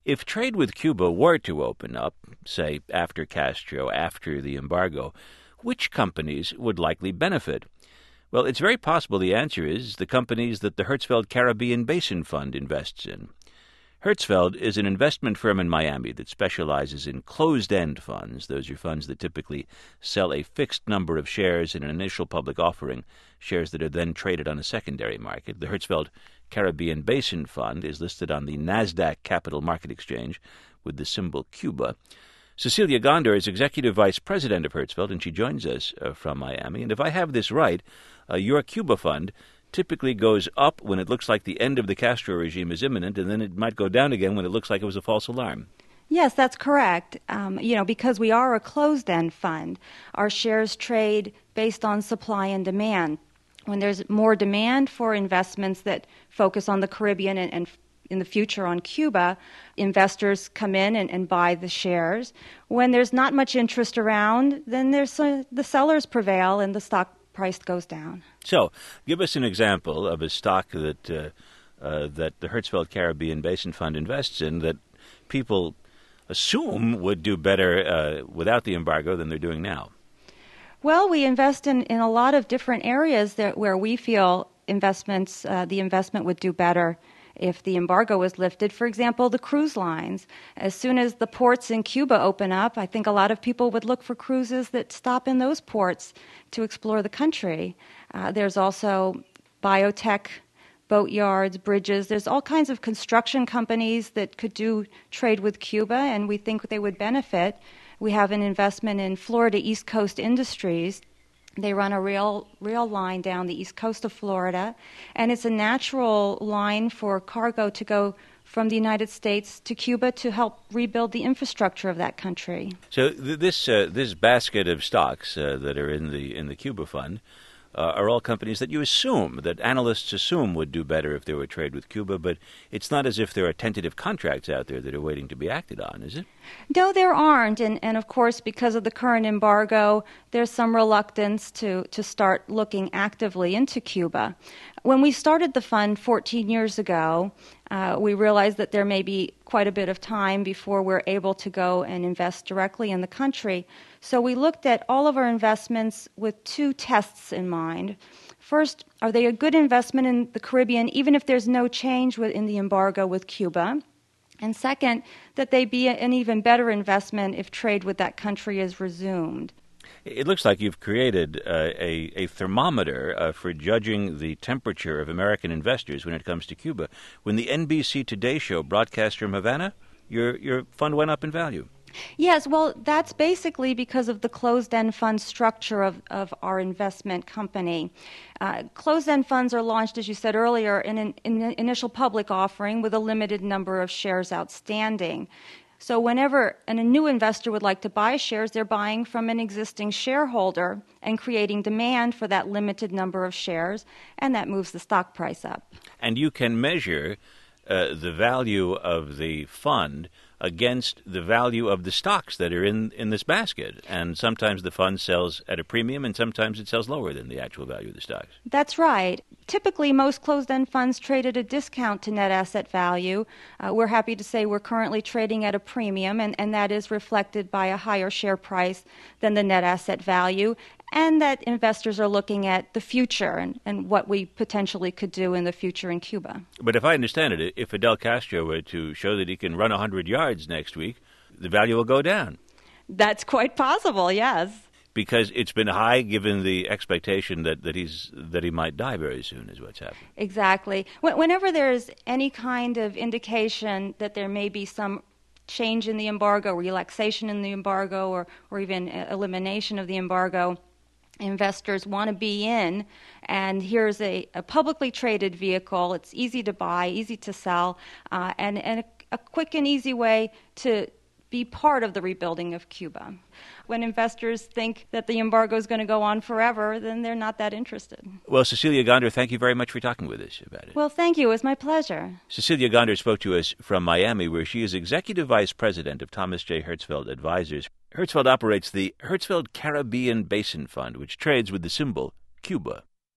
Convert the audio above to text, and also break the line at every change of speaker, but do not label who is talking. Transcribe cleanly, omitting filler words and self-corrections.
If trade with Cuba were to open up, say after Castro, after the embargo, which companies would likely benefit? Well, it's very possible the answer is the companies that the Hertzfeld Caribbean Basin Fund invests in. Hertzfeld is an investment firm in Miami that specializes in closed-end funds. Those are funds that typically sell a fixed number of shares in an initial public offering, shares that are then traded on a secondary market. The Hertzfeld Caribbean Basin Fund is listed on the NASDAQ Capital Market Exchange with the symbol Cuba. Cecilia Gondor is Executive Vice President of Hertzfeld, and she joins us from Miami. And if I have this right, your Cuba fund typically goes up when it looks like the end of the Castro regime is imminent, and then it might go down again when it looks like it was a false alarm.
Yes, that's correct. Because we are a closed-end fund, our shares trade based on supply and demand. When there's more demand for investments that focus on the Caribbean and in the future on Cuba, investors come in and buy the shares. When there's not much interest around, then the sellers prevail and the stock price goes down.
So, give us an example of a stock that the Hertzfeld Caribbean Basin Fund invests in that people assume would do better without the embargo than they're doing now.
Well, we invest in a lot of different areas where we feel the investment would do better if the embargo was lifted. For example, the cruise lines. As soon as the ports in Cuba open up, I think a lot of people would look for cruises that stop in those ports to explore the country. There's also biotech, boat yards, bridges. There's all kinds of construction companies that could do trade with Cuba, and we think they would benefit. We have an investment in Florida East Coast Industries. They run a rail line down the east coast of Florida, and it's a natural line for cargo to go from the United States to Cuba to help rebuild the infrastructure of that country.
So this basket of stocks that are in the Cuba fund are all companies that analysts assume would do better if there were trade with Cuba, but it's not as if there are tentative contracts out there that are waiting to be acted on, is it?
No, there aren't. And of course, because of the current embargo, there's some reluctance to start looking actively into Cuba. When we started the fund 14 years ago, we realized that there may be quite a bit of time before we're able to go and invest directly in the country. So we looked at all of our investments with two tests in mind. First, are they a good investment in the Caribbean, even if there's no change in the embargo with Cuba? And second, that they be an even better investment if trade with that country is resumed.
It looks like you've created a thermometer for judging the temperature of American investors when it comes to Cuba. When the NBC Today show broadcast from Havana, your fund went up in value.
Yes, well, that's basically because of the closed-end fund structure of our investment company. Closed-end funds are launched, as you said earlier, in an initial public offering with a limited number of shares outstanding. So whenever a new investor would like to buy shares, they're buying from an existing shareholder and creating demand for that limited number of shares, and that moves the stock price up.
And you can measure the value of the fund against the value of the stocks that are in this basket. And sometimes the fund sells at a premium, and sometimes it sells lower than the actual value of the stocks.
That's right. Typically, most closed-end funds trade at a discount to net asset value. We're happy to say we're currently trading at a premium, and that is reflected by a higher share price than the net asset value, and that investors are looking at the future and what we potentially could do in the future in Cuba.
But if I understand it, if Fidel Castro were to show that he can run 100 yards next week, the value will go down.
That's quite possible, yes.
Because it's been high given the expectation that he might die very soon is what's happening.
Exactly. Whenever there's any kind of indication that there may be some change in the embargo, relaxation in the embargo, or even elimination of the embargo, investors want to be in, and here's a publicly traded vehicle. It's easy to buy, easy to sell, and a quick and easy way to be part of the rebuilding of Cuba. When investors think that the embargo is going to go on forever, then they're not that interested.
Well, Cecilia Gondor, thank you very much for talking with us about it.
Well, thank you. It was my pleasure.
Cecilia Gondor spoke to us from Miami, where she is Executive Vice President of Thomas J. Hertzfeld Advisors. Hertzfeld operates the Hertzfeld Caribbean Basin Fund, which trades with the symbol Cuba.